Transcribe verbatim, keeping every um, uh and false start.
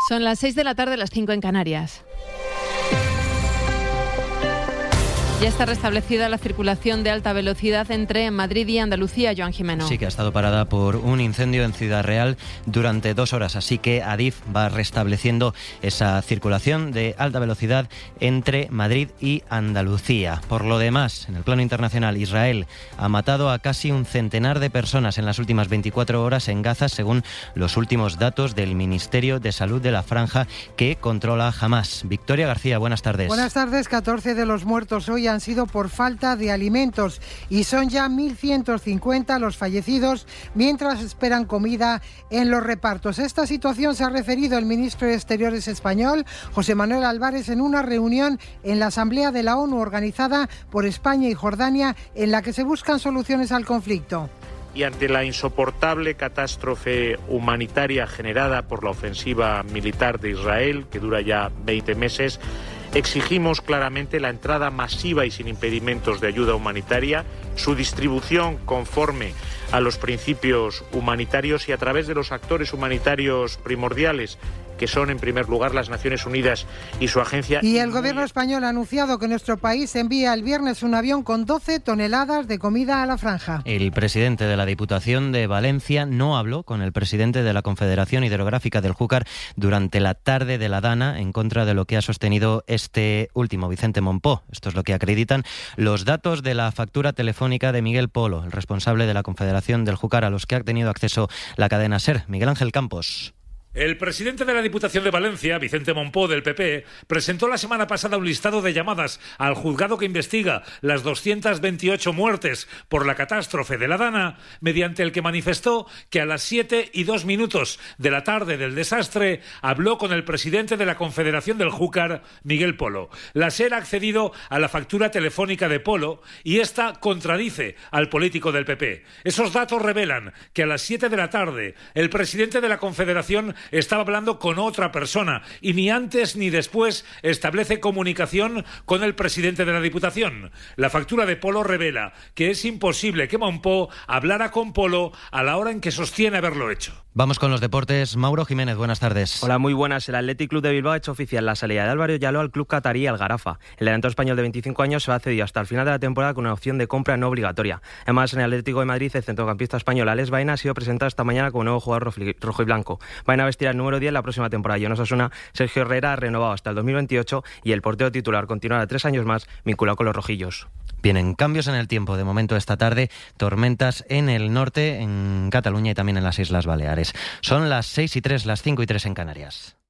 Son las seis de la tarde, las cinco en Canarias. Ya está restablecida la circulación de alta velocidad entre Madrid y Andalucía, Joan Jimeno. Sí, que ha estado parada por un incendio en Ciudad Real durante dos horas, así que Adif va restableciendo esa circulación de alta velocidad entre Madrid y Andalucía. Por lo demás, en el plano internacional, Israel ha matado a casi un centenar de personas en las últimas veinticuatro horas en Gaza, según los últimos datos del Ministerio de Salud de la Franja que controla Hamás. Victoria García, buenas tardes. Buenas tardes. catorce de los muertos hoy han sido por falta de alimentos y son ya mil ciento cincuenta los fallecidos mientras esperan comida en los repartos. Esta situación se ha referido el ministro de Exteriores español, José Manuel Álvarez, en una reunión en la Asamblea de la ONU organizada por España y Jordania, en la que se buscan soluciones al conflicto. Y ante la insoportable catástrofe humanitaria generada por la ofensiva militar de Israel, que dura ya veinte meses, exigimos claramente la entrada masiva y sin impedimentos de ayuda humanitaria, su distribución conforme a los principios humanitarios y a través de los actores humanitarios primordiales, que son en primer lugar las Naciones Unidas y su agencia. Y el gobierno español ha anunciado que nuestro país envía el viernes un avión con doce toneladas de comida a la franja. El presidente de la Diputación de Valencia no habló con el presidente de la Confederación Hidrográfica del Júcar durante la tarde de la Dana, en contra de lo que ha sostenido este último, Vicente Mompó. Esto es lo que acreditan los datos de la factura telefónica de Miguel Polo, el responsable de la Confederación del Júcar, a los que ha tenido acceso la cadena SER. Miguel Ángel Campos. El presidente de la Diputación de Valencia, Vicente Mompó, del P P, presentó la semana pasada un listado de llamadas al juzgado que investiga las doscientas veintiocho muertes por la catástrofe de la Dana, mediante el que manifestó que a las siete y dos minutos de la tarde del desastre habló con el presidente de la Confederación del Júcar, Miguel Polo. La SER ha accedido a la factura telefónica de Polo y esta contradice al político del P P. Esos datos revelan que a las siete de la tarde el presidente de la Confederación estaba hablando con otra persona y ni antes ni después establece comunicación con el presidente de la Diputación. La factura de Polo revela que es imposible que Mompó hablara con Polo a la hora en que sostiene haberlo hecho. Vamos con los deportes. Mauro Jiménez, buenas tardes. Hola, muy buenas. El Athletic Club de Bilbao ha hecho oficial la salida de Álvaro Yaló al club catarí Al Garafa. El delantero español de veinticinco años se va a cedido hasta el final de la temporada con una opción de compra no obligatoria. Además, en el Atlético de Madrid, el centrocampista español Alex Baena ha sido presentado esta mañana como nuevo jugador rojo y blanco. Baena vestirá el número diez la próxima temporada. Y en Osasuna, Sergio Herrera ha renovado hasta el dos mil veintiocho y el portero titular continuará tres años más vinculado con los rojillos. Vienen cambios en el tiempo. De momento esta tarde, tormentas en el norte, en Cataluña y también en las Islas Baleares. Son las seis y tres, las cinco y tres en Canarias.